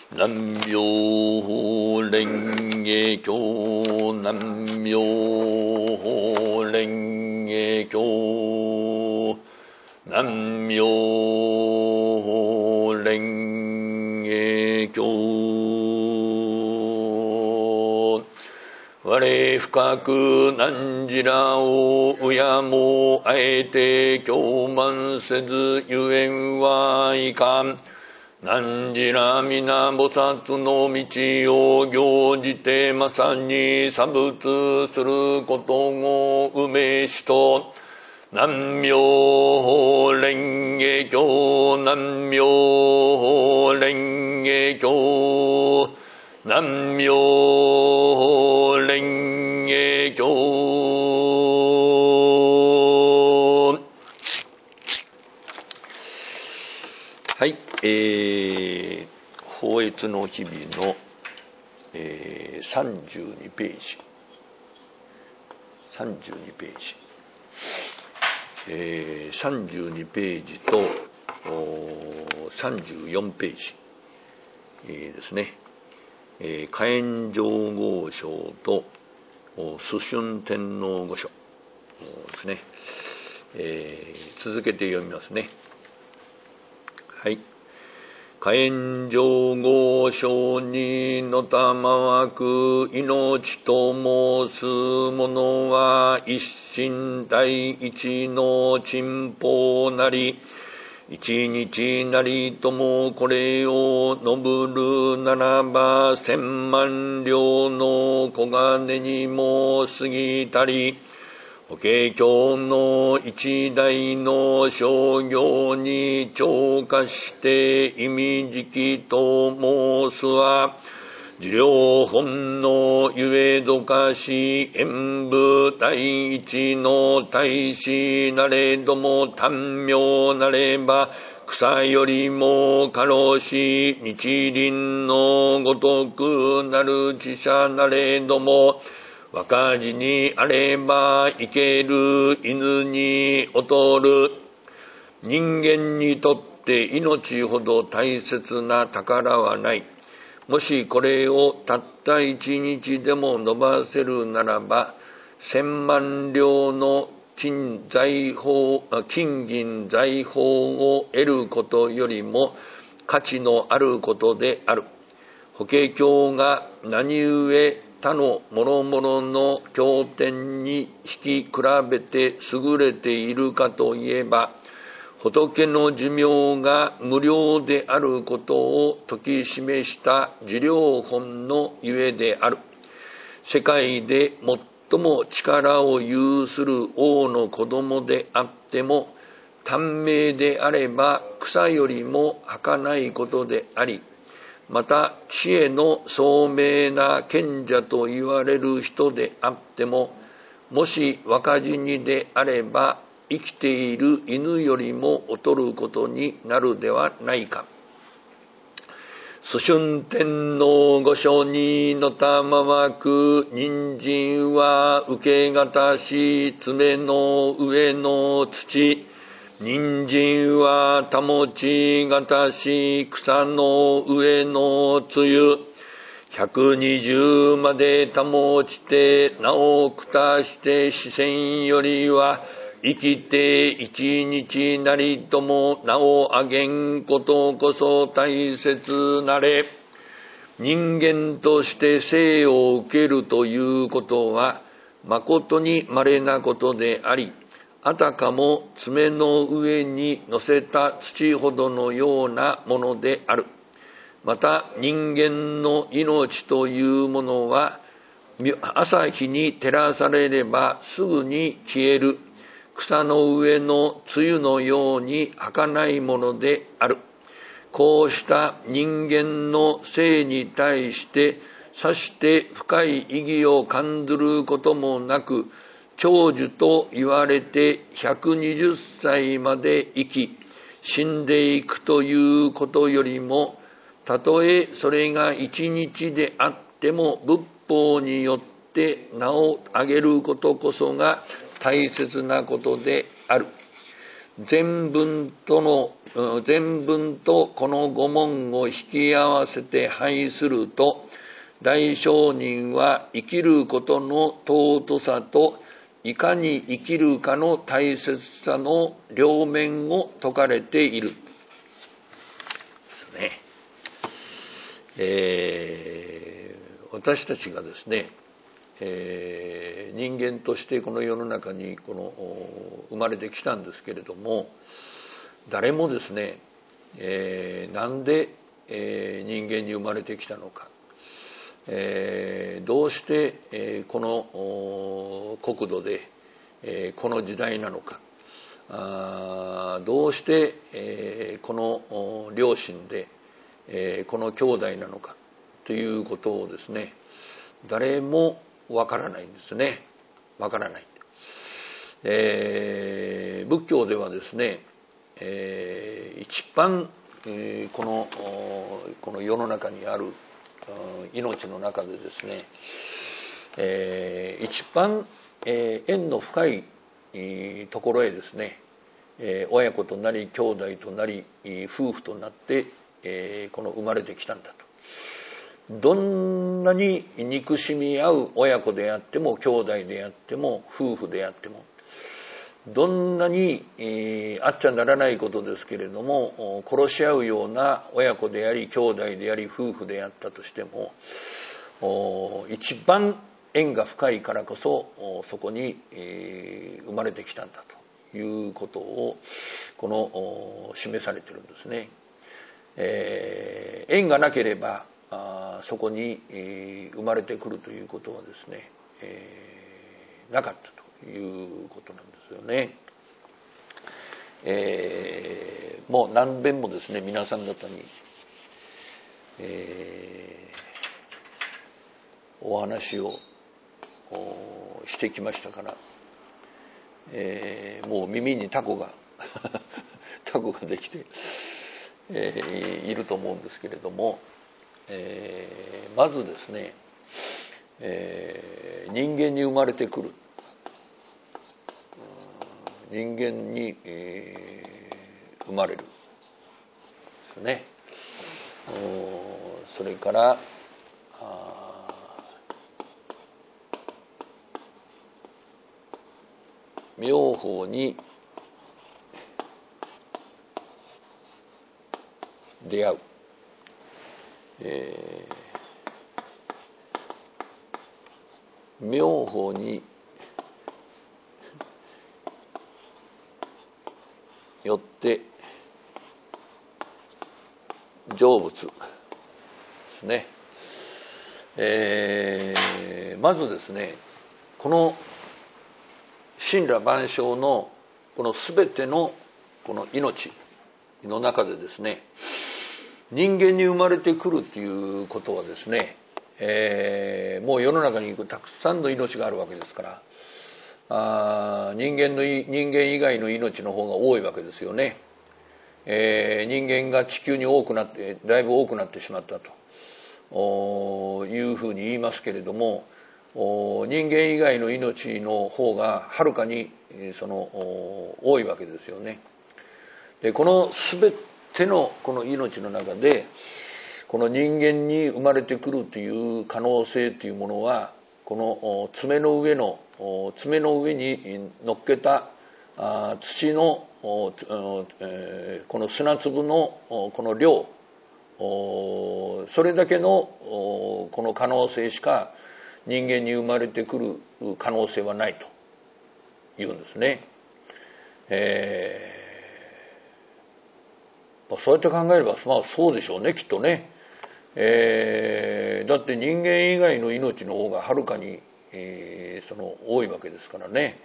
南無妙蓮華経。南無妙蓮華経。南無妙蓮華経。我深く汝らを敬もうあえて供満せずゆえんはいかん。汝ら皆菩薩の道を行じてまさに作仏することをうめしと。南無妙蓮華経。南無妙蓮華経。南無妙蓮華経。はい、法悦の日々の、32ページ32ページと34ページ、ですね。火炎上皇章と崇春天皇御書ですね。続けて読みますね。はい。火炎上皇章にのたまわく命と申すものは一心第一の珍宝なり、一日なりともこれを述ぶるならば千万両の小金にも過ぎたり、法華経の一代の商業に超過して意味時期と申すは、受領本のゆえどかし演武第一の大師なれども短妙なれば、草よりも過労し日輪のごとくなる知者なれども、若字にあれば生ける犬に劣る。人間にとって命ほど大切な宝はない。もしこれをたった一日でも伸ばせるならば、千万両の金銀財宝を得ることよりも価値のあることである。法華経が何故他の諸々の経典に引き比べて優れているかといえば、仏の寿命が無料であることを説き示した受領本のゆえである。世界で最も力を有する王の子供であっても、短命であれば草よりも儚いことであり、また知恵の聡明な賢者と言われる人であっても、もし若死にであれば生きている犬よりも劣ることになるではないか。崇春天皇御書にのたまわく人参は受けがたし爪の上の土、人参は保ちがたし草の上の露、120まで保ちてなおくたして視線よりは生きて一日なりとも名をあげんことこそ大切なれ。人間として生を受けるということは誠に稀なことであり、あたかも爪の上に乗せた土ほどのようなものである。また人間の命というものは朝日に照らされればすぐに消える草の上の露のように儚いものである。こうした人間の生に対してさして深い意義を感ずることもなく、長寿と言われて120歳まで生き死んでいくということよりも、たとえそれが一日であっても仏法によって名を上げることこそが大切なことである。 全文とこの五文を引き合わせて拝すると、大聖人は生きることの尊さといかに生きるかの大切さの両面を説かれている。ですね。私たちがですね、人間としてこの世の中に生まれてきたんですけれども、誰もですね、なんで、人間に生まれてきたのか、どうして、この国土で、この時代なのか、どうして、この両親で、この兄弟なのかということをですね、誰もわからないんですね。わからない。仏教ではですね、一番、この世の中にある命の中でですね、一番、縁の深いところへですね、親子となり兄弟となり夫婦となって、生まれてきたんだと。どんなに憎しみ合う親子であっても兄弟であっても夫婦であっても、どんなに、あっちゃならないことですけれども殺し合うような親子であり兄弟であり夫婦であったとしても、一番縁が深いからこそそこに、生まれてきたんだということを示されているんですね。縁がなければそこに生まれてくるということはですね、なかったということなんですよね。もう何遍もですね、皆さん方に、お話をしてきましたから、もう耳にタコができて、いると思うんですけれども、まずですね、人間に生まれてくる、人間に、生まれるですね。それから妙法に出会う、妙法によって成仏ですね。まずですね、この森羅万象のこの全てのこの命の中でですね、人間に生まれてくるっていうことはですね、もう世の中にたくさんの命があるわけですから、人間以外の命の方が多いわけですよね。人間が地球にだいぶ多くなってしまったというふうに言いますけれども、人間以外の命の方がはるかに多いわけですよね。でこの全てのこの命の中で、この人間に生まれてくるという可能性というものは、この爪の上に乗っけた土のこの砂粒のこの量、それだけのこの可能性しか人間に生まれてくる可能性はないというんですね。そうやって考えれば、そうでしょうね、きっとね。だって人間以外の命の方がはるかに、多いわけですからね。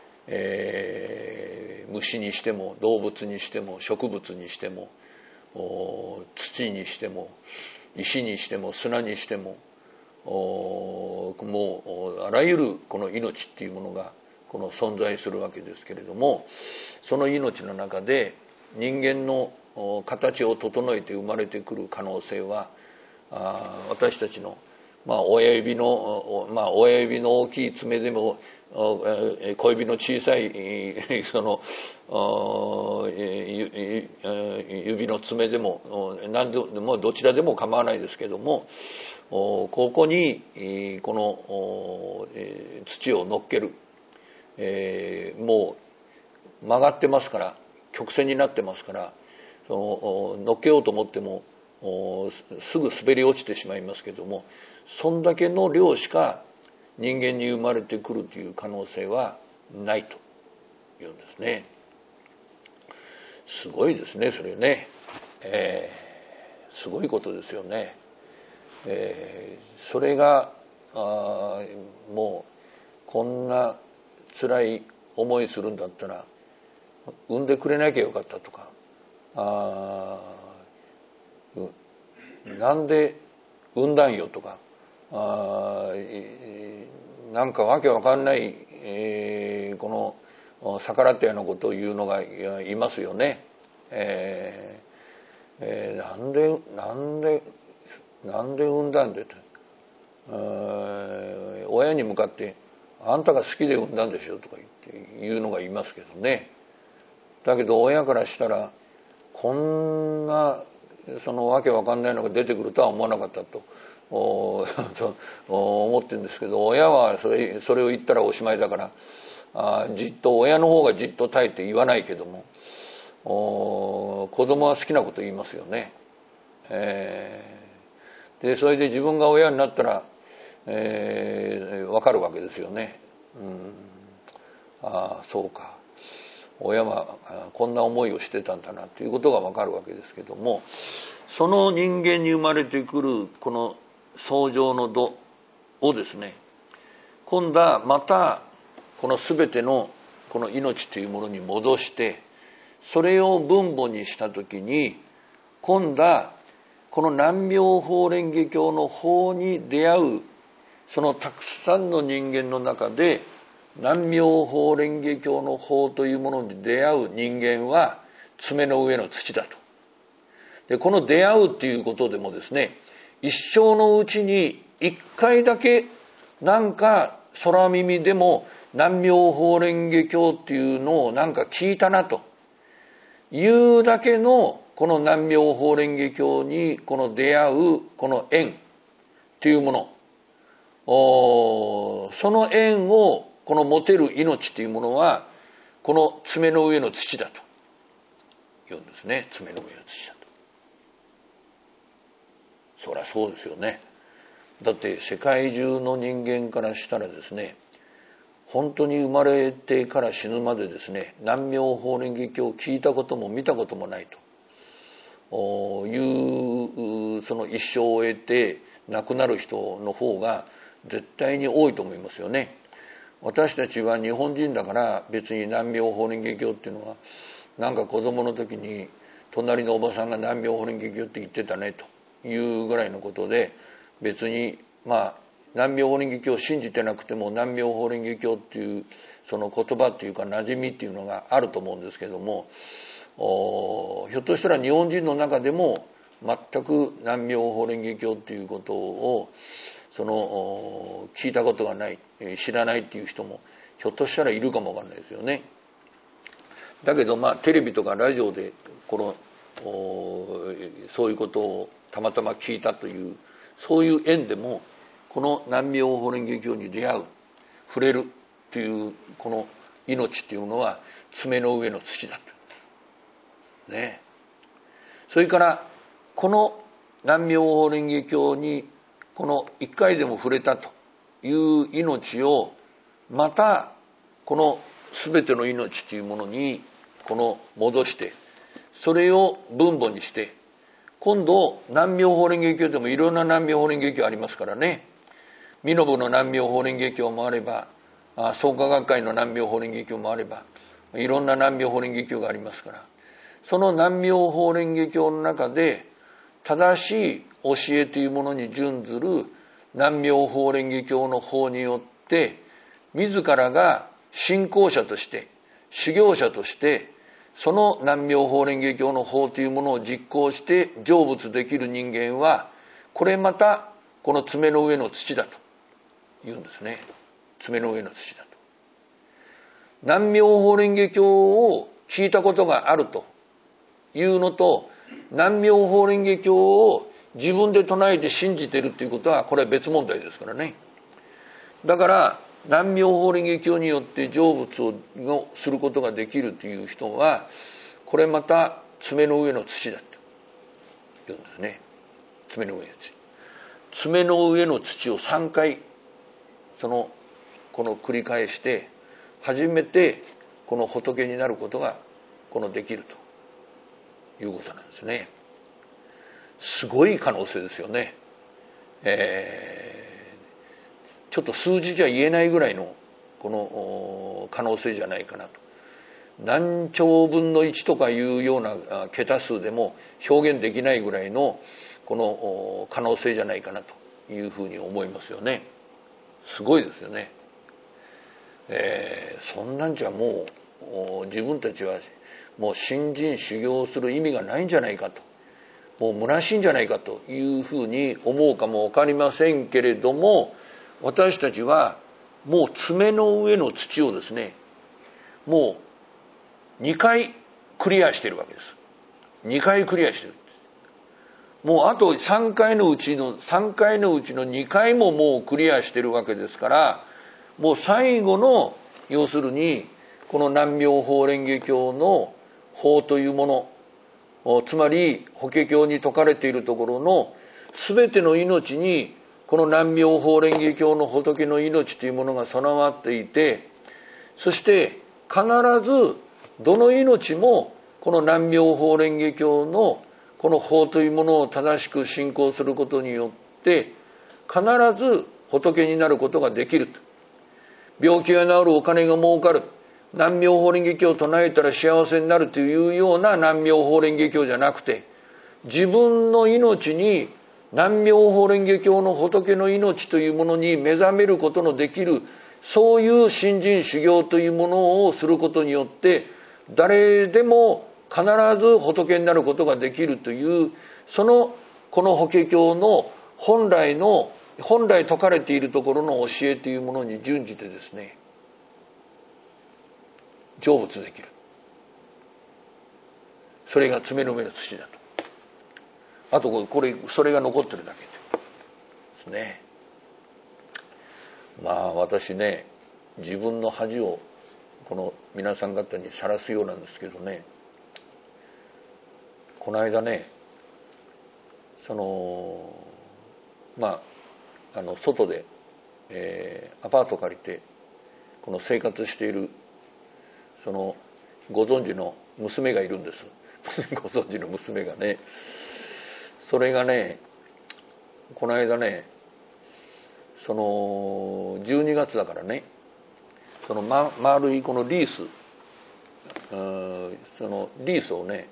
虫にしても動物にしても植物にしても土にしても石にしても砂にしても、もうあらゆるこの命っていうものが存在するわけですけれども、その命の中で人間の形を整えて生まれてくる可能性は、私たちの親指の大きい爪でも小指の小さいその指の爪でも何でもどちらでも構わないですけども、ここにこの土を乗っける、もう曲がってますから、曲線になってますから、乗っけようと思ってもすぐ滑り落ちてしまいますけども、そんだけの量しか人間に生まれてくるという可能性はないというんですね。すごいですね、それね。すごいことですよね。それがもうこんな辛い思いするんだったら産んでくれなきゃよかったとか、なんで産んだんよとか、なんかわけわかんない、この逆らったようなことを言うのがいますよね。なんで産んだんでと、親に向かってあんたが好きで産んだんでしょとか言うのがいますけどね。だけど親からしたらこんなそのわけわかんないのが出てくるとは思わなかったと思ってるんですけど、親はそれを言ったらおしまいだから、じっと親の方がじっと耐えて言わないけども、子供は好きなこと言いますよね。でそれで自分が親になったらわかるわけですよね。そうか、親はこんな思いをしてたんだなということがわかるわけですけども、その人間に生まれてくるこの創造の土をですね、今度はまたこの全てのこの命というものに戻して、それを分母にしたときに、今度はこの南妙法蓮華経の法に出会うそのたくさんの人間の中で、南妙法蓮華経の法というものに出会う人間は爪の上の土だと。でこの出会うということでもですね、一生のうちに一回だけなんか空耳でも南妙法蓮華経っていうのをなんか聞いたなというだけのこの南妙法蓮華経にこの出会うこの縁というもの、その縁をこの持てる命というものはこの爪の上の土だと言うんですね。爪の上の土だと。そりゃそうですよね。だって世界中の人間からしたらですね、本当に生まれてから死ぬまでですね、南妙法蓮華経を聞いたことも見たこともないというその一生を終えて亡くなる人の方が絶対に多いと思いますよね。私たちは日本人だから別に南妙法蓮華経っていうのはなんか子供の時に隣のおばさんが南妙法蓮華経って言ってたねというぐらいのことで、別に南妙法蓮華経を信じてなくても南妙法蓮華経っていうその言葉っていうか馴染みっていうのがあると思うんですけども、ひょっとしたら日本人の中でも全く南妙法蓮華経っていうことを聞いたことがない、知らないっていう人もひょっとしたらいるかもわかんないですよね。だけどテレビとかラジオでそういうことをたまたま聞いたというそういう縁でもこの南妙法蓮華経に出会う、触れるというこの命っていうのは爪の上の土だとね。それからこの南妙法蓮華経にこの一回でも触れたという命をまたこの全ての命というものにこの戻して、それを分母にして、今度南妙法蓮華経でもいろんな南妙法蓮華経ありますからね。身延の南妙法蓮華経もあれば、創価学会の南妙法蓮華経もあれば、いろんな南妙法蓮華経がありますから、その南妙法蓮華経の中で正しい教えというものに準ずる南妙法蓮華経の法によって、自らが信仰者として修行者としてその南妙法蓮華経の法というものを実行して成仏できる人間は、これまたこの爪の上の土だと言うんですね。爪の上の土だと。南妙法蓮華経を聞いたことがあるというのと、南妙法蓮華経を自分で唱えて信じているということは、これは別問題ですからね。だから南妙法蓮華経によって成仏をすることができるという人は、これまた爪の上の土だと言うんですね。爪の上の土。爪の上の土を3回この繰り返して初めてこの仏になることができるということなんですね。すごい可能性ですよね。ちょっと数字じゃ言えないぐらいのこの可能性じゃないかなと。何兆分の1とかいうような桁数でも表現できないぐらいのこの可能性じゃないかなというふうに思いますよね。すごいですよね。そんなんじゃもう自分たちはもう信心修行する意味がないんじゃないかと、もう虚しいんじゃないかというふうに思うかもわかりませんけれども、私たちはもう爪の上の土をですね、もう2回クリアしているわけです。2回クリアしてる。もうあと3回のうちの2回ももうクリアしてるわけですから、もう最後の要するにこの南妙法蓮華経の法というもの、つまり法華経に説かれているところの全ての命にこの南妙法蓮華経の仏の命というものが備わっていて、そして必ずどの命もこの南妙法蓮華経のこの法というものを正しく信仰することによって必ず仏になることができると。病気が治る、お金が儲かる、南妙法蓮華経を唱えたら幸せになるというような南妙法蓮華経じゃなくて、自分の命に南妙法蓮華経の仏の命というものに目覚めることのできる、そういう信心修行というものをすることによって誰でも必ず仏になることができるという、この法華経の本来説かれているところの教えというものに準じてですね、成仏できる。それが爪の上の土だと。あとそれが残ってるだけですね。まあ私ね、自分の恥をこの皆さん方にさらすようなんですけどね、この間ね、外で、アパート借りてこの生活しているご存知の娘がいるんです。ご存知の娘がね、それがね、この間ね、12月だからね、丸いこのリースをね、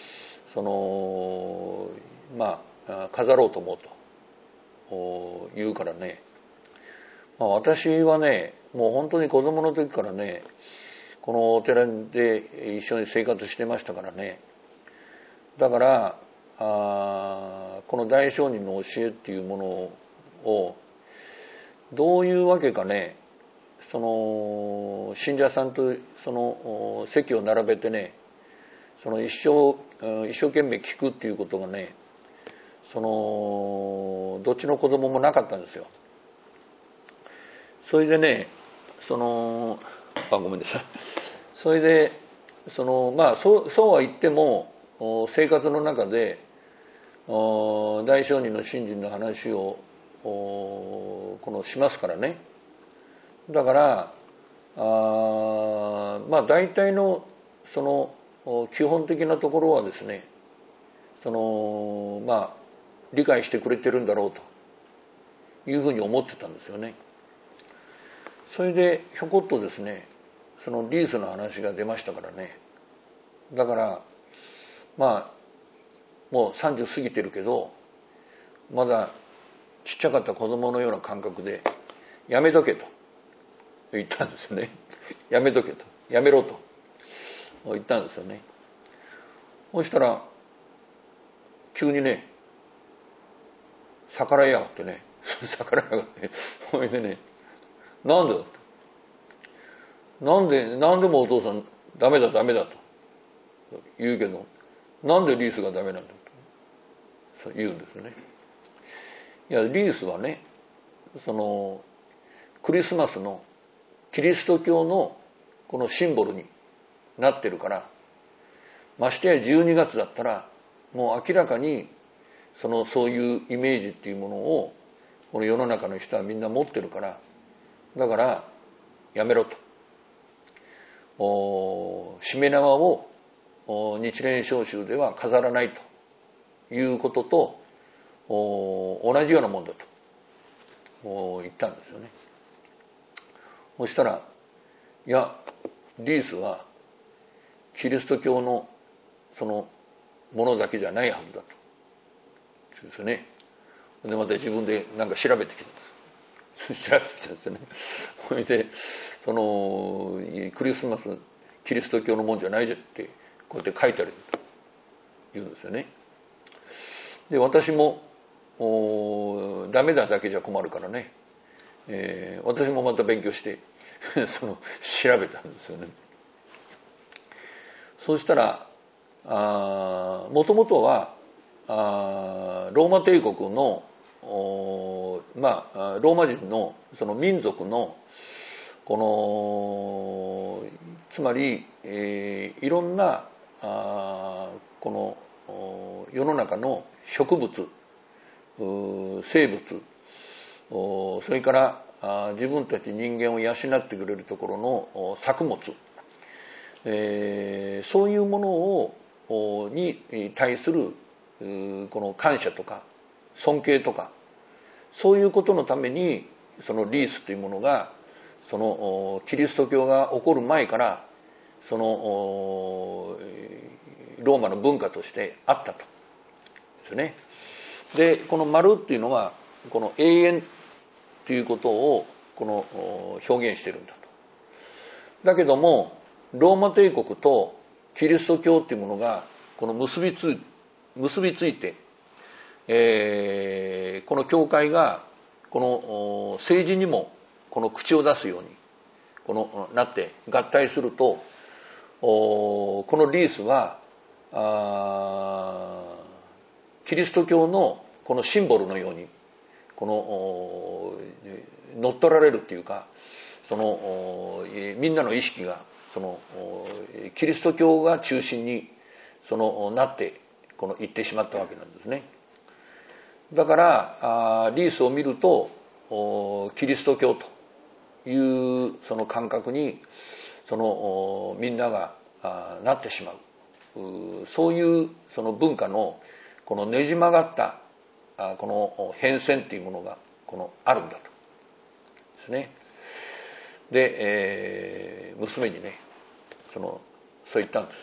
飾ろうと思うと言うからね、私はね、もう本当に子供の時からね、このお寺で一緒に生活してましたからね。だからこの大聖人の教えっていうものをどういうわけかね、信者さんと席を並べてね、一生懸命聞くっていうことがね、どっちの子供もなかったんですよ。それでね、ごめんなさい。それでそうは言っても生活の中で大聖人の信心の話をしますからね。だから大体の基本的なところはですね、理解してくれてるんだろうというふうに思ってたんですよね。それでひょこっとですね、リースの話が出ましたからね。だからもう30過ぎてるけど、まだちっちゃかった子供のような感覚でやめとけと言ったんですよね。やめとけと、やめろと言ったんですよね。そしたら急にね、逆らいやがってね、 逆らいやがって。それでね、なんでだって。なんでもお父さんダメだと言うけど、なんでリースがダメなんだと言うんですね。いや、リースはね、クリスマスのキリスト教のこのシンボルになってるから、ましてや12月だったら、もう明らかにそういうイメージっていうものをこの世の中の人はみんな持ってるから、だからやめろと。しめ縄を日蓮召集では飾らないということと同じようなもんだと言ったんですよね。そしたら、いや、リースはキリスト教のものだけじゃないはずだと。そうですよね。でまた自分でなんか調べてきたんです。調べてきたんですよね。それでクリスマスキリスト教のもんじゃないじゃってこうやって書いてあると言うんですよね。で私もダメだだけじゃ困るからね、私もまた勉強して調べたんですよね。そうしたらもともとはローマ帝国のローマ人の民族のつまり、いろんなこの世の中の植物生物それから自分たち人間を養ってくれるところの作物、そういうものに対するこの感謝とか尊敬とかそういうことのためにリースというものがキリスト教が起こる前からローマの文化としてあったとですね。でこの丸っていうのはこの永遠ということを表現してるんだと。だけどもローマ帝国とキリスト教っていうものが結びついて、この教会が政治にも口を出すようになって合体するとこのリースはキリスト教のこのシンボルのように乗っ取られるっていうかみんなの意識がキリスト教が中心になっていってしまったわけなんですね。だからリースを見るとキリスト教という感覚にみんながなってしまう、そういう文化のねじ曲がった変遷っていうものがあるんだとですね。で、娘にねそう言ったんです。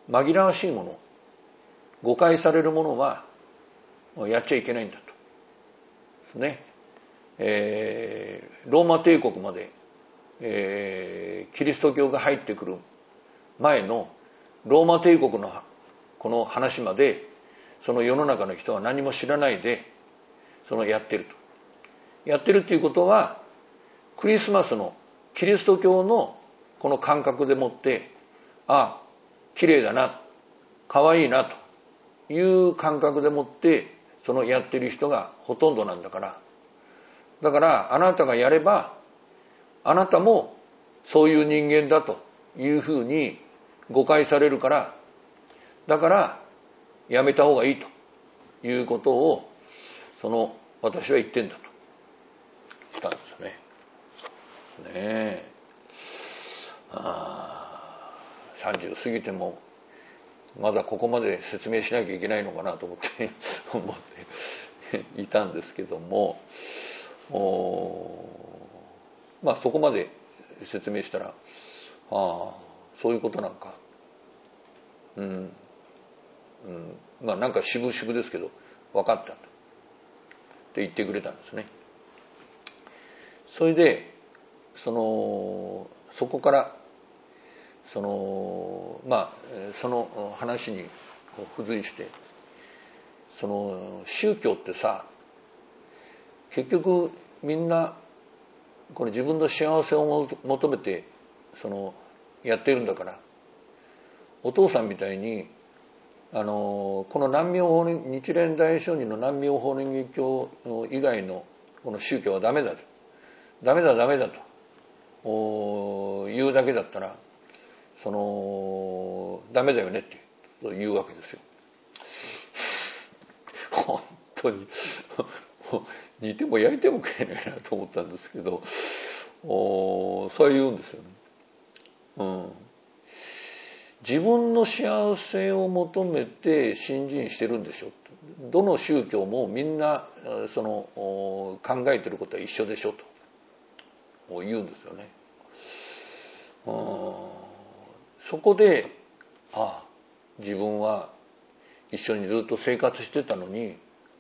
紛らわしいもの誤解されるものはやっちゃいけないんだとですね。ローマ帝国まで、キリスト教が入ってくる前のローマ帝国のこの話まで世の中の人は何も知らないでやってるっていうことはクリスマスのキリスト教のこの感覚でもって綺麗だな可愛いなという感覚でもってやってる人がほとんどなんだからあなたがやればあなたもそういう人間だというふうに誤解されるからだからやめた方がいいということを私は言ってんだと言ったんですね。ねえ30過ぎてもまだここまで説明しなきゃいけないのかなと思っていたんですけどもそこまで説明したらそういうことなんかなんか渋々ですけど分かったって言ってくれたんですね。それでそこからその話に付随して宗教ってさ結局みんなこの自分の幸せを求めてやってるんだから、お父さんみたいにこの南妙法輪日蓮大聖人の南妙法輪華経以外のこの宗教はダメだと言うだけだったらダメだよねって言うわけですよ。本当に煮ても焼いても食えないなと思ったんですけど、そう言うんですよね。自分の幸せを求めて信心してるんでしょ。どの宗教もみんな考えてることは一緒でしょと言うんですよね。そこで自分は一緒にずっと生活してたのに、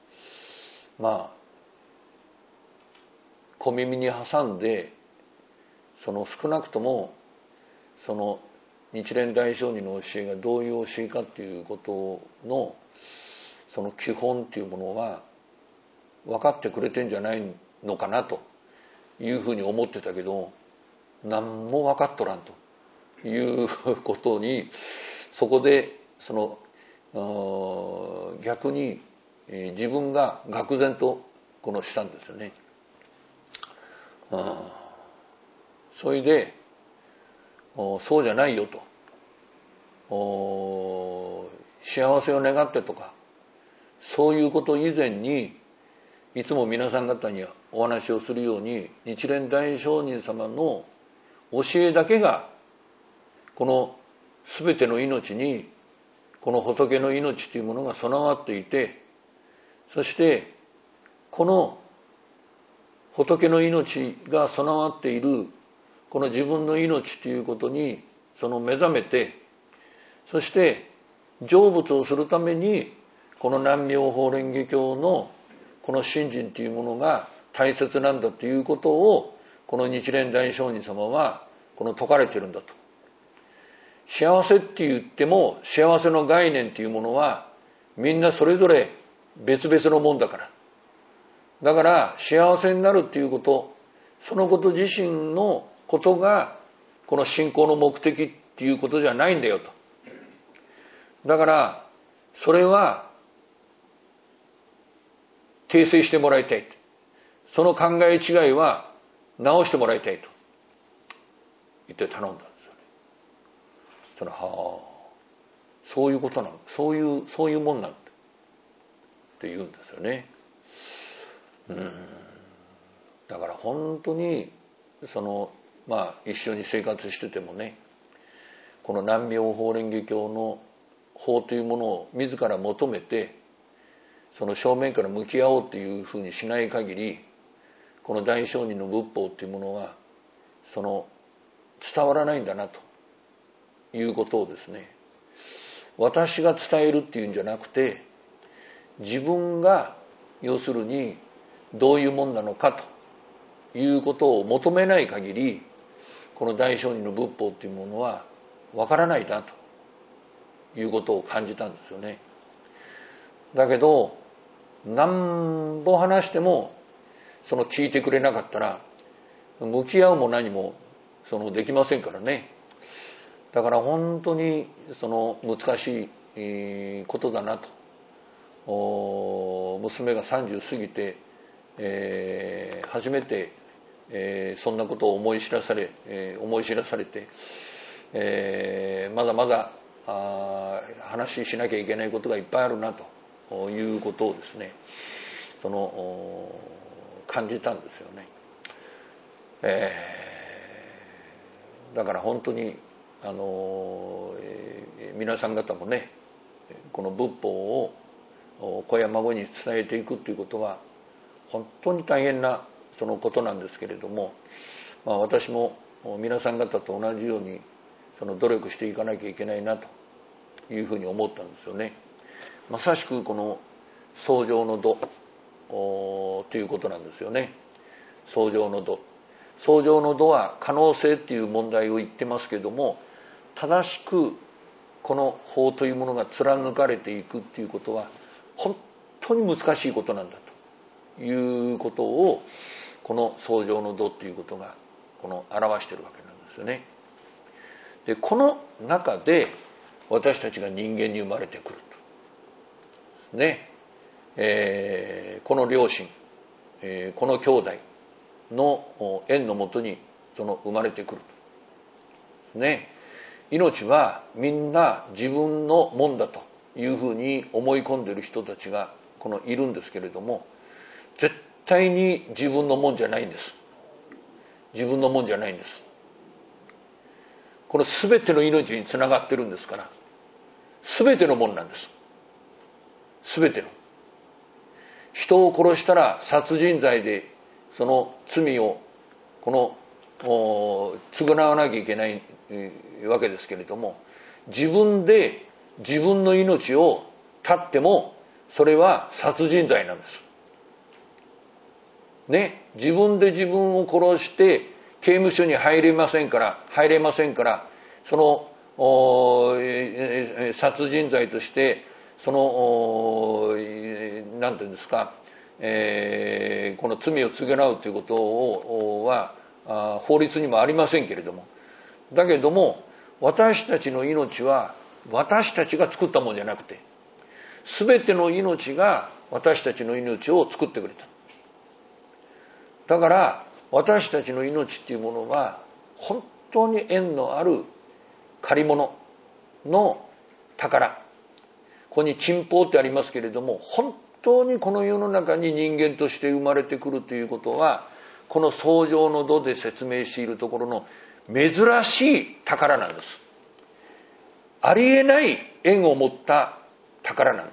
小耳に挟んで少なくとも日蓮大聖人の教えがどういう教えかっていうことの基本っていうものは分かってくれてんじゃないのかなというふうに思ってたけど、何も分かっとらんということに、そこで逆に自分が愕然としたんですよね。それでそうじゃないよと、幸せを願ってとかそういうこと以前に、いつも皆さん方にお話をするように、日蓮大聖人様の教えだけがこの全ての命にこの仏の命というものが備わっていて、そしてこの仏の命が備わっているこの自分の命ということに目覚めて、そして成仏をするためにこの南妙法蓮華経のこの信心というものが大切なんだということを、この日蓮大聖人様は説かれているんだと。幸せって言っても幸せの概念というものはみんなそれぞれ別々のもんだから。だから幸せになるっていうこと、そのこと自身のことがこの信仰の目的っていうことじゃないんだよと。だからそれは訂正してもらいたい。その考え違いは直してもらいたいと言って頼んだんですよね。そしたらそういうことなの、そういうもんなんだって言うんですよね。だから本当に一緒に生活しててもね、この南妙法蓮華経の法というものを自ら求めて正面から向き合おうというふうにしない限り、この大聖人の仏法というものは伝わらないんだなということをですね、私が伝えるっていうんじゃなくて、自分が要するにどういうもんなのかということを求めない限り、この大聖人の仏法というものはわからないなということを感じたんですよね。だけど何ぼ話しても聞いてくれなかったら向き合うも何もできませんからね。だから本当に難しいことだなと。娘が30過ぎて、初めて、そんなことを思い知らされて、まだまだ話しなきゃいけないことがいっぱいあるなということをですね、感じたんですよね。だから本当に皆さん方もね、この仏法を子や孫に伝えていくということは本当に大変なことなんですけれども、私も皆さん方と同じように努力していかなきゃいけないなというふうに思ったんですよね。まさしくこの草上の度ということなんですよね。草上の度は可能性っていう問題を言ってますけども、正しくこの法というものが貫かれていくっていうことは本当に難しいことなんだいうことをこの創造の道ということが表しているわけなんですよね。でこの中で私たちが人間に生まれてくるとね、この両親、この兄弟の縁のもとに生まれてくるとね。命はみんな自分のもんだというふうに思い込んでいる人たちがいるんですけれども、絶対に自分のもんじゃないんです。自分のもんじゃないんです。この全ての命につながってるんですから、全てのもんなんです。全ての。人を殺したら殺人罪でその罪を償わなきゃいけないわけですけれども、自分で自分の命を絶ってもそれは殺人罪なんですね。自分で自分を殺して刑務所に入れませんから、その殺人罪としてなんていうんですか、この罪を償うということは法律にもありませんけれども、だけども私たちの命は私たちが作ったものじゃなくて、全ての命が私たちの命を作ってくれた。だから私たちの命っていうものは本当に縁のある借り物の宝。ここに珍宝ってありますけれども、本当にこの世の中に人間として生まれてくるということは、この創造の道で説明しているところの珍しい宝なんです。ありえない縁を持った宝なんです。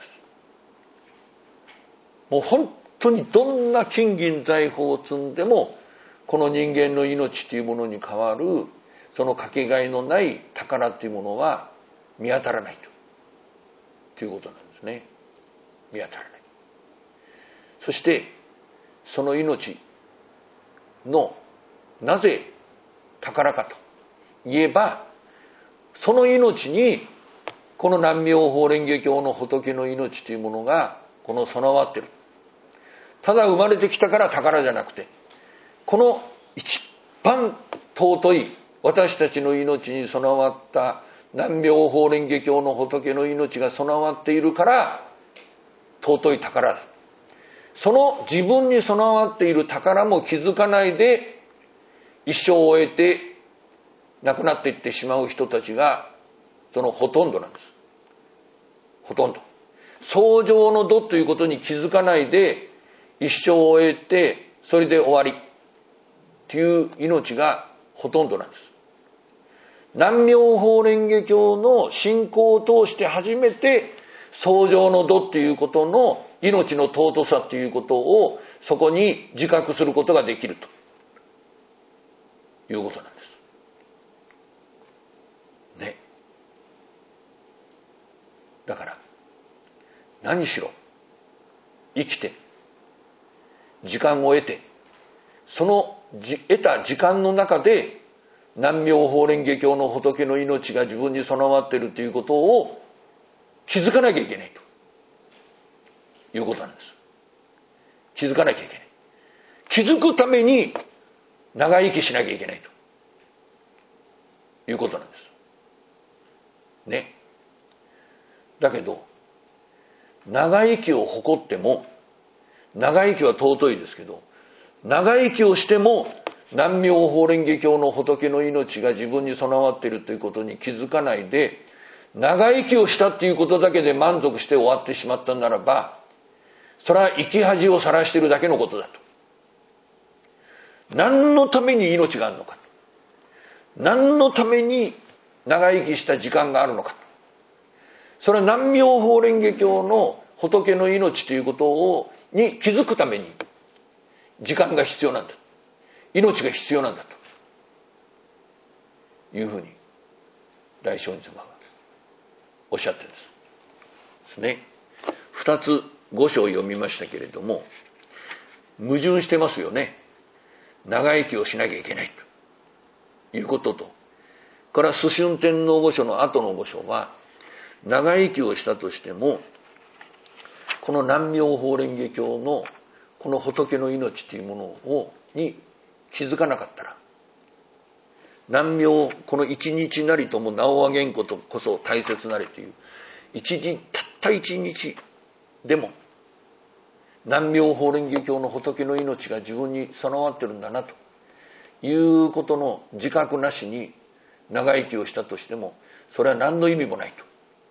もう本当にどんな金銀財宝を積んでも、この人間の命というものに代わるそのかけがえのない宝というものは見当たらないということなんですね。見当たらない。そしてその命のなぜ宝かと言えば、その命にこの南無妙法蓮華経の仏の命というものが備わっている。ただ生まれてきたから宝じゃなくて、この一番尊い私たちの命に備わった南無妙法蓮華経の仏の命が備わっているから尊い宝だ。その自分に備わっている宝も気づかないで一生を終えて亡くなっていってしまう人たちがそのほとんどなんです。ほとんど。創造の度ということに気づかないで一生を終えてそれで終わりという命がほとんどなんです。南無妙法蓮華経の信仰を通して初めて創造の度ということの命の尊さということをそこに自覚することができるということなんですね。だから何しろ生きて時間を得て、その得た時間の中で南無妙法蓮華経の仏の命が自分に備わっているということを気づかなきゃいけないということなんです。気づかなきゃいけない。気づくために長生きしなきゃいけないということなんですね。だけど長生きを誇っても、長生きは尊いですけど、長生きをしても南無妙法蓮華経の仏の命が自分に備わっているということに気づかないで、長生きをしたっていうことだけで満足して終わってしまったならば、それは生き恥をさらしているだけのことだと。何のために命があるのか、何のために長生きした時間があるのか、それは南無妙法蓮華経の仏の命ということに気づくために時間が必要なんだ、命が必要なんだというふうに大聖人様がおっしゃってるんですね。二つ五章を読みましたけれども、矛盾してますよね。長生きをしなきゃいけないということと、から崇春天皇御所の後の御所は、長生きをしたとしてもこの南無妙法蓮華経のこの仏の命というものに気づかなかったら、難病、この一日なりとも名を挙げんことこそ大切なれという、たった一日でも難病法蓮華経の仏の命が自分に備わってるんだなということの自覚なしに長生きをしたとしても、それは何の意味もない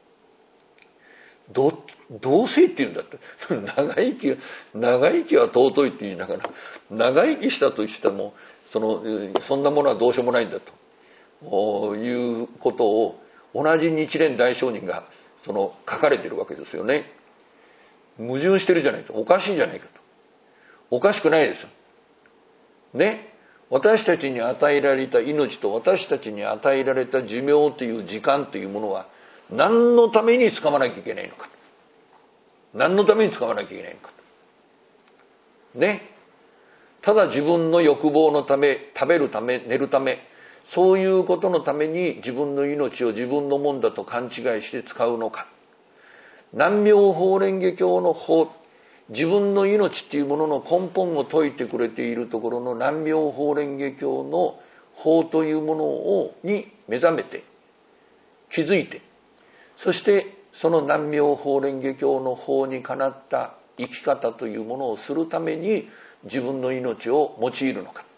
と。どうせって言うんだって。長生きは尊いって言いながら、長生きしたとしても、そんなものはどうしようもないんだということを、同じ日蓮大聖人が書かれてるわけですよね。矛盾してるじゃないと。おかしいじゃないかと。おかしくないですよ。ね。私たちに与えられた命と私たちに与えられた寿命という時間というものは何のために使わなきゃいけないのか。何のために使わなきゃいけないのか。ね。ただ自分の欲望のため、食べるため、寝るため、そういうことのために自分の命を自分のもんだと勘違いして使うのか。南妙法蓮華経の法、自分の命っていうものの根本を説いてくれているところの南妙法蓮華経の法というものに目覚めて、気づいて、そしてその南妙法蓮華経の法にかなった生き方というものをするために自分の命を用いるのか。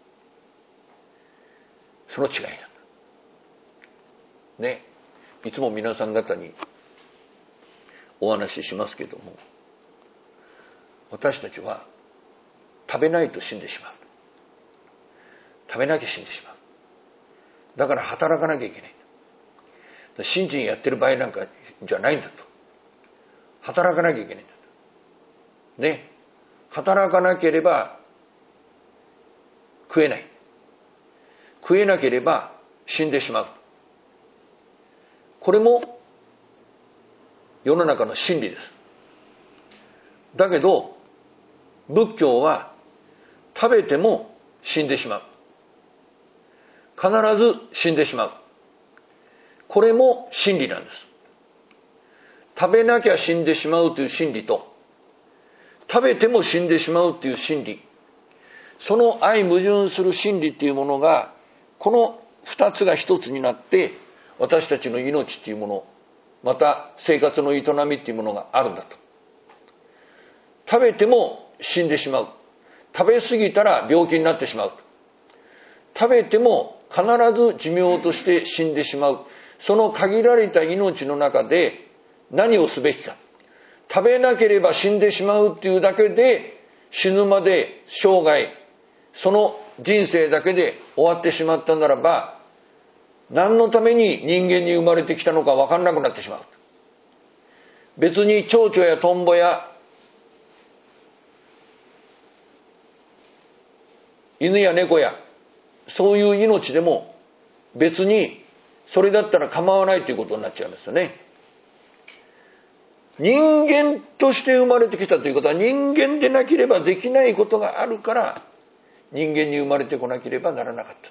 その違いだ。ね。いつも皆さん方にお話ししますけども、私たちは食べないと死んでしまう。食べなきゃ死んでしまう。だから働かなきゃいけない。信心やってる場合なんかじゃないんだと。働かなきゃいけないんだと。ね。働かなければ食えない。食えなければ死んでしまう。これも世の中の真理です。だけど仏教は食べても死んでしまう。必ず死んでしまう。これも真理なんです。食べなきゃ死んでしまうという真理と、食べても死んでしまうという真理、その相矛盾する真理っていうものが、この二つが一つになって私たちの命っていうもの、また生活の営みっていうものがあるんだと。食べても死んでしまう。食べ過ぎたら病気になってしまう。食べても必ず寿命として死んでしまう。その限られた命の中で何をすべきか。食べなければ死んでしまうっていうだけで、死ぬまで生涯、その人生だけで終わってしまったならば、何のために人間に生まれてきたのか分かんなくなってしまう。別に蝶々やトンボや犬や猫やそういう命でも別にそれだったら構わないということになっちゃいますよね。人間として生まれてきたということは、人間でなければできないことがあるから人間に生まれてこなければならなかった。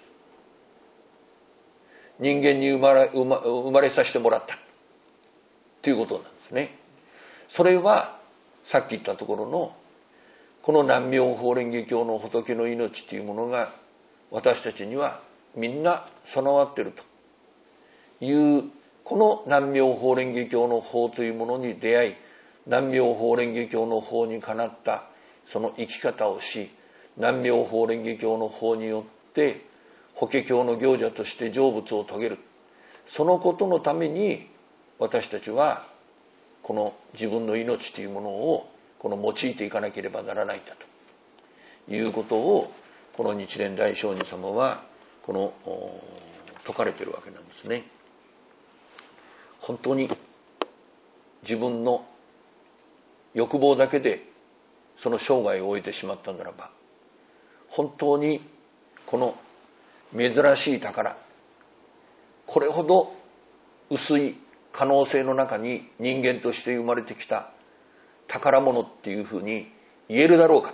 人間に生まれさせてもらったということなんですね。それはさっき言ったところのこの南妙法蓮華経の仏の命というものが私たちにはみんな備わっているという、この南妙法蓮華経の法というものに出会い、南妙法蓮華経の法にかなったその生き方をし、南妙法蓮華経の法によって法華経の行者として成仏を遂げる、そのことのために私たちはこの自分の命というものを用いていかなければならないんだということを、この日蓮大聖人様は説かれているわけなんですね。本当に自分の欲望だけでその生涯を終えてしまったならば、本当にこの珍しい宝、これほど薄い可能性の中に人間として生まれてきた宝物っていうふうに言えるだろうかと。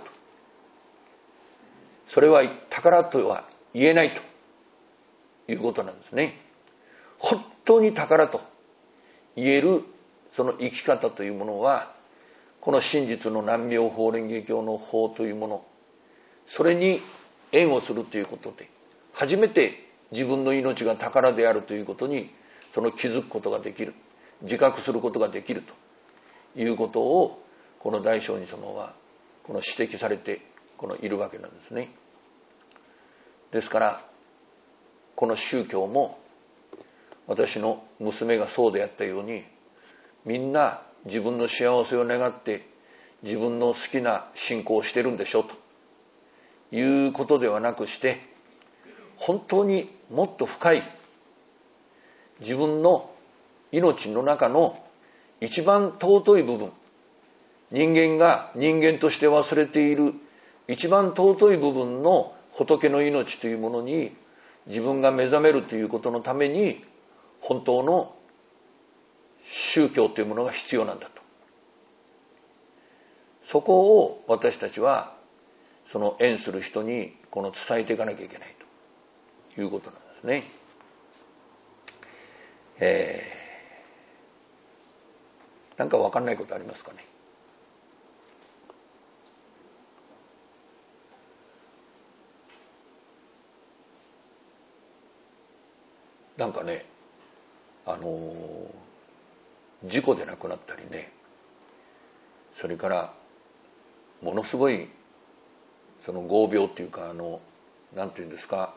それは宝とは言えないということなんですね。本当に宝と言えるその生き方というものは、 この真実の南妙法蓮華経の法というもの、それに縁をするということで、初めて自分の命が宝であるということに気づくことができる、自覚することができるということを、この大聖寺様は指摘されているわけなんですね。ですからこの宗教も、私の娘がそうであったように、みんな自分の幸せを願って自分の好きな信仰をしてるんでしょということではなくして、本当にもっと深い自分の命の中の一番尊い部分、人間が人間として忘れている一番尊い部分の仏の命というものに自分が目覚めるということのために、本当の宗教というものが必要なんだと。そこを私たちは縁する人に伝えていかなきゃいけないということなんですね。なんか分かんないことありますかね。なんかね、事故で亡くなったりね、それからものすごい合病っていうか、なんていうんですか、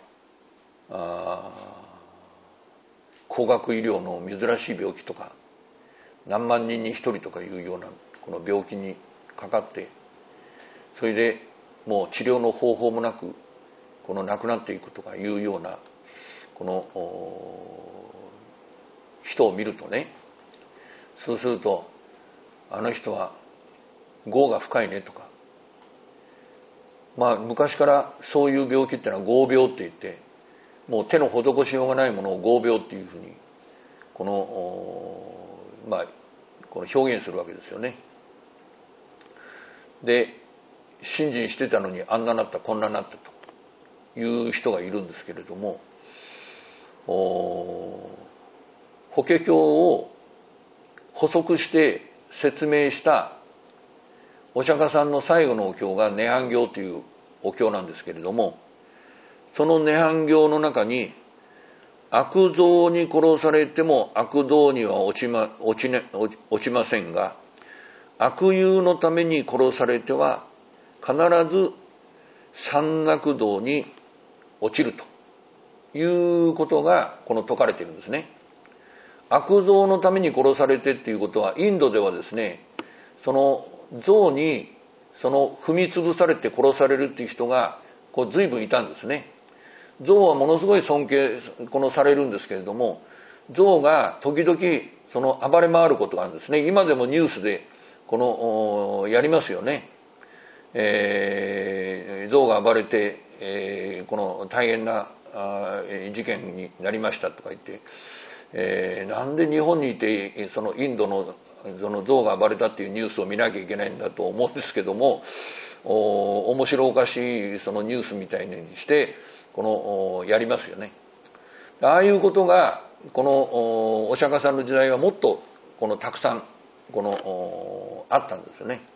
高額医療の珍しい病気とか、何万人に一人とかいうようなこの病気にかかって、それでもう治療の方法もなく亡くなっていくとかいうような人を見るとね、そうすると、あの人は業が深いねとか、昔からそういう病気ってのは業病って言って、もう手の施しようがないものを業病っていうふうに表現するわけですよね。で、信心してたのにあんななったこんななったという人がいるんですけれども、法華経を補足して説明したお釈迦さんの最後のお経が涅槃経というお経なんですけれども、その涅槃経の中に、悪造に殺されても悪道には落ちませんが、悪友のために殺されては必ず三悪道に落ちるということが説かれているんですね。悪造のために殺されてっていうことは、インドではですね、その像に踏み潰されて殺されるっていう人が随分いたんですね。像はものすごい尊敬されるんですけれども、像が時々暴れ回ることがあるんですね。今でもニュースでやりますよね。像が暴れて、大変な事件になりましたとか言って、なんで日本にいてインドの像が暴れたっていうニュースを見なきゃいけないんだと思うんですけども、面白おかしいニュースみたいにしてやりますよね。ああいうことがお釈迦さんの時代はもっとたくさんあったんですよね。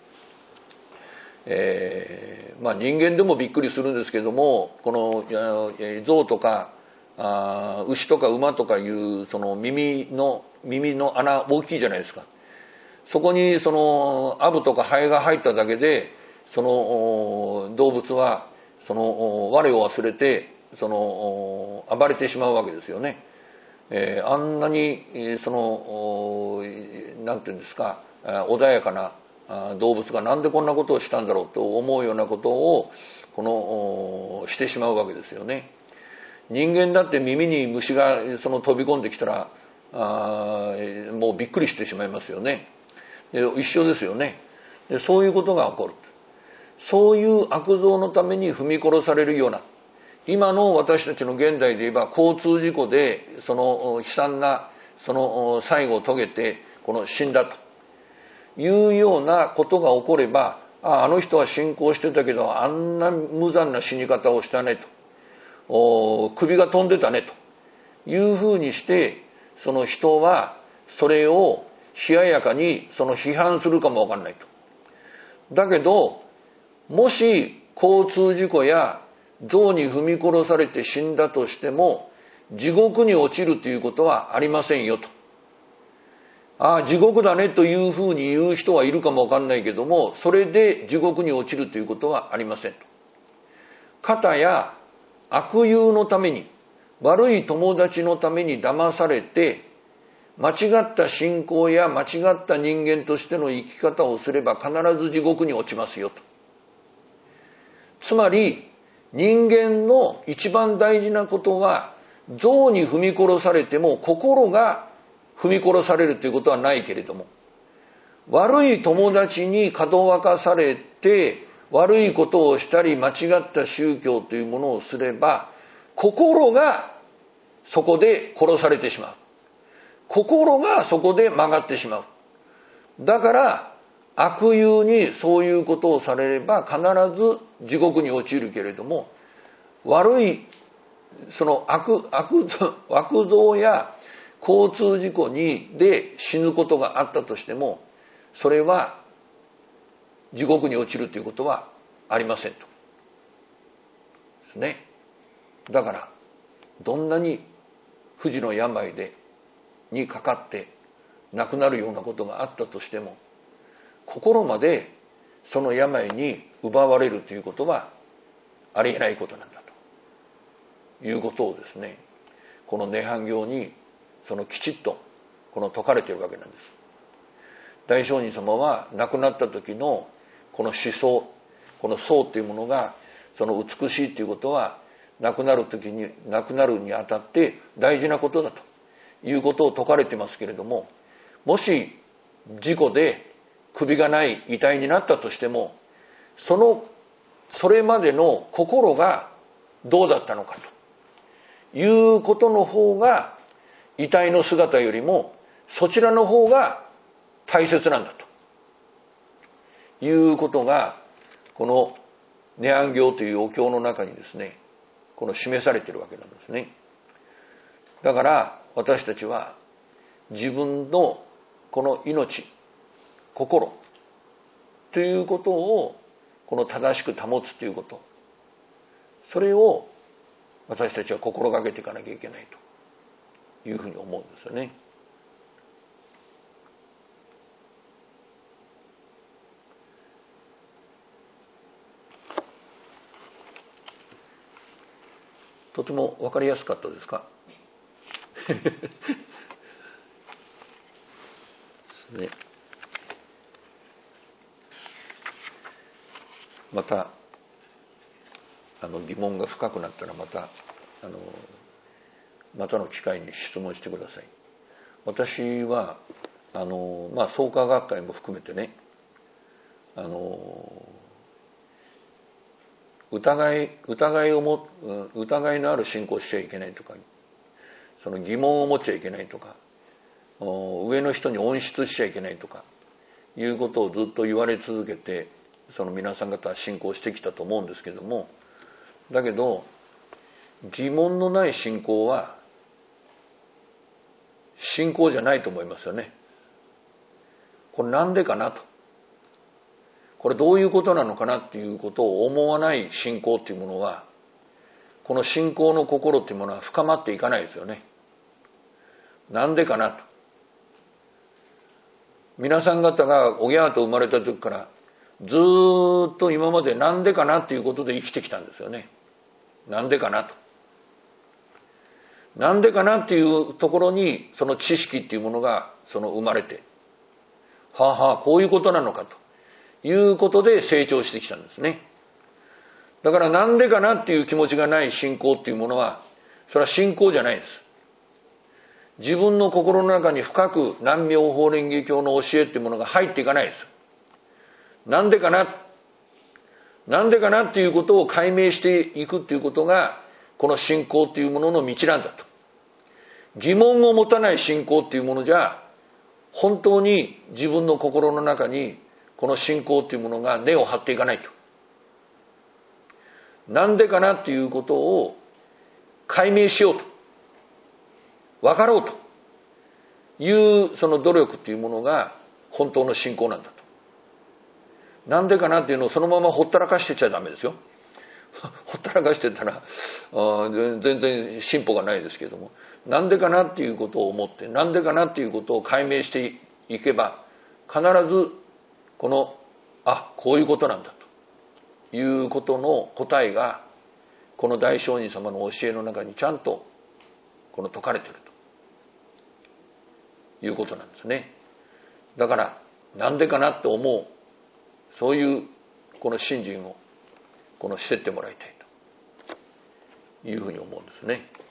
人間でもびっくりするんですけども、象とか牛とか馬とかいう耳の穴大きいじゃないですか。そこにアブとかハエが入っただけで動物は我を忘れて暴れてしまうわけですよね。あんなになんていうんですか、穏やかな動物がなんでこんなことをしたんだろうと思うようなことをしてしまうわけですよね。人間だって耳に虫が飛び込んできたらもうびっくりしてしまいますよね。一緒ですよね。そういうことが起こる。そういう悪造のために踏み殺されるような、今の私たちの現代で言えば交通事故で悲惨な最後を遂げて死んだというようなことが起これば、あの人は信仰してたけどあんな無残な死に方をしたねと、首が飛んでたねというふうにして、人はそれを冷ややかに批判するかもわかんないと。 だけど、もし交通事故や象に踏み殺されて死んだとしても、地獄に落ちるということはありませんよと。ああ、地獄だねというふうに言う人はいるかもわかんないけども、それで地獄に落ちるということはありませんと。かたや悪友のために、悪い友達のために騙されて、間違った信仰や間違った人間としての生き方をすれば必ず地獄に落ちますよと。つまり、人間の一番大事なことは、象に踏み殺されても心が踏み殺されるということはないけれども、悪い友達にかどわかされて悪いことをしたり間違った宗教というものをすれば、心がそこで殺されてしまう。心がそこで曲がってしまう。だから悪友にそういうことをされれば必ず地獄に落ちるけれども、悪いその悪造や交通事故で死ぬことがあったとしても、それは地獄に落ちるということはありませんと。ですね。だからどんなに不治の病にかかって亡くなるようなことがあったとしても、心までその病に奪われるということはありえないことなんだということをですね、この涅槃経にきちっと説かれているわけなんです。大聖人様は亡くなった時のこの思想、この想というものが美しいということは、亡くなるにあたって大事なことだということを説かれてますけれども、もし事故で首がない遺体になったとしても、それまでの心がどうだったのかということの方が、遺体の姿よりもそちらの方が大切なんだということが、この涅槃経というお経の中にですね、示されているわけなんですね。だから私たちは自分のこの命、心ということを正しく保つということ、それを私たちは心がけていかなきゃいけないというふうに思うんですよね。とても分かりやすかったですか？ですね。また疑問が深くなったらまたの機会に質問してください。私は創価学会も含めてね、疑いのある信仰をしちゃいけないとか、疑問を持っちゃいけないとか、上の人に恩出しちゃいけないとかいうことをずっと言われ続けて、皆さん方は信仰してきたと思うんですけども、だけど疑問のない信仰は信仰じゃないと思いますよね。これなんでかなと、これどういうことなのかなっていうことを思わない信仰っていうものは、この信仰の心っていうものは深まっていかないですよね。なんでかなと。皆さん方がおぎゃーと生まれた時からずっと今までなんでかなっていうことで生きてきたんですよね。なんでかなと。なんでかなっていうところにその知識っていうものが生まれて、はあはあこういうことなのかということで成長してきたんですね。だからなんでかなっていう気持ちがない信仰っていうものは、それは信仰じゃないです。自分の心の中に深く南無妙法蓮華経の教えっていうものが入っていかないです。なんでかなっていうことを解明していくっていうことが、この信仰っていうものの道なんだと。疑問を持たない信仰っていうものじゃ、本当に自分の心の中にこの信仰っていうものが根を張っていかないと。なんでかなっていうことを解明しようと、分かろうというその努力っていうものが本当の信仰なんだと。 なんでかなっていうのをそのままほったらかしてちゃダメですよ。ほったらかしてたら全然進歩がないですけども、なんでかなっていうことを思って、なんでかなっていうことを解明していけば、必ずこのこういうことなんだということの答えがこの大聖人様の教えの中にちゃんと説かれているということなんですね。だからなんでかなって思う、そういうこの信心をしてってもらいたいというふうに思うんですね。